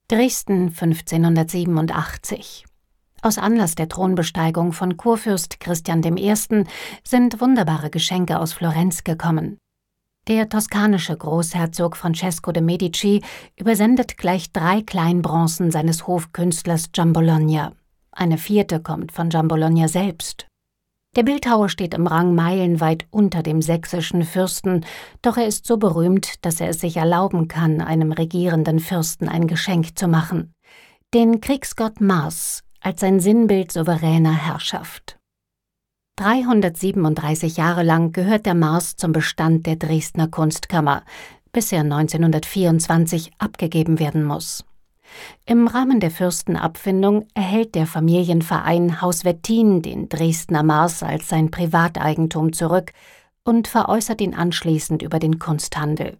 Dresden 1587. Aus Anlass der Thronbesteigung von Kurfürst Christian I. sind wunderbare Geschenke aus Florenz gekommen. Der toskanische Großherzog Francesco de' Medici übersendet gleich 3 Kleinbronzen seines Hofkünstlers Giambologna. Eine 4. kommt von Giambologna selbst. Der Bildhauer steht im Rang meilenweit unter dem sächsischen Fürsten, doch er ist so berühmt, dass er es sich erlauben kann, einem regierenden Fürsten ein Geschenk zu machen. Den Kriegsgott Mars als sein Sinnbild souveräner Herrschaft. 337 Jahre lang gehört der Mars zum Bestand der Dresdner Kunstkammer, bis er 1924 abgegeben werden muss. Im Rahmen der Fürstenabfindung erhält der Familienverein Haus Wettin den Dresdner Mars als sein Privateigentum zurück und veräußert ihn anschließend über den Kunsthandel.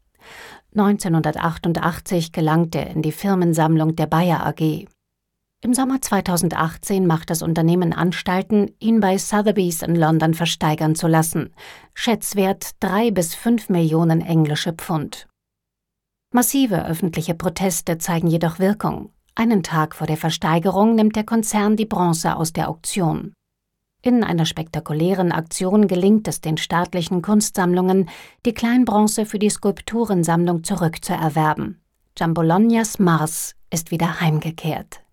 1988 gelangt er in die Firmensammlung der Bayer AG. Im Sommer 2018 macht das Unternehmen Anstalten, ihn bei Sotheby's in London versteigern zu lassen. Schätzwert 3 bis 5 Millionen englische Pfund. Massive öffentliche Proteste zeigen jedoch Wirkung. Einen Tag vor der Versteigerung nimmt der Konzern die Bronze aus der Auktion. In einer spektakulären Aktion gelingt es den staatlichen Kunstsammlungen, die Kleinbronze für die Skulpturensammlung zurückzuerwerben. Giambolognas Mars ist wieder heimgekehrt.